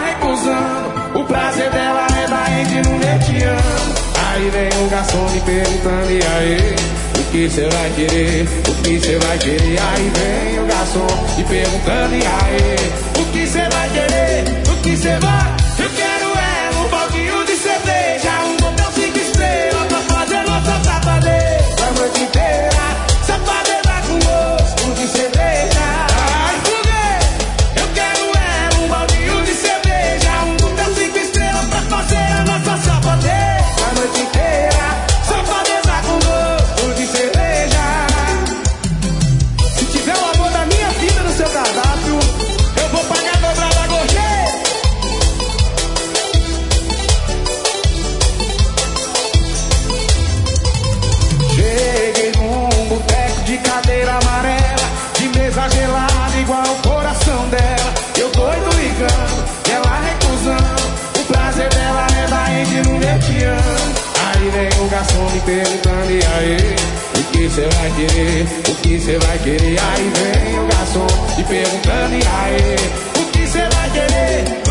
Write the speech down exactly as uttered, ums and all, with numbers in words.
recusando. O prazer dela é da gente no mediano. Aí vem o garçom me perguntando, e aí, o que cê vai querer? O que cê vai querer? Aí vem o garçom me perguntando, e aí, o que cê vai querer? O que cê vai? Eu quero é um baldinho de cerveja, um motel cinco estrelas pra fazer nossa safadeza a noite inteira. Safadeza com gosto de cerveja. Ai, foguei! Eu quero é um baldinho de cerveja, um motel cinco estrelas pra fazer a nossa safadeza a noite inteira. Safadeza com gosto de cerveja. Se tiver o amor da minha vida no seu cardápio, eu vou pagar dobrada a gorjeta. Cheguei num boteco de cadeira amarela, de mesa gelada igual o coração dela. Eu doido ligando, ela recusando. O prazer dela é da gente no mediano. Aí vem o garçom me perguntando, e aí, o que cê vai querer? O que cê vai querer? Aí vem o garçom me perguntando, e aí, o que cê vai querer?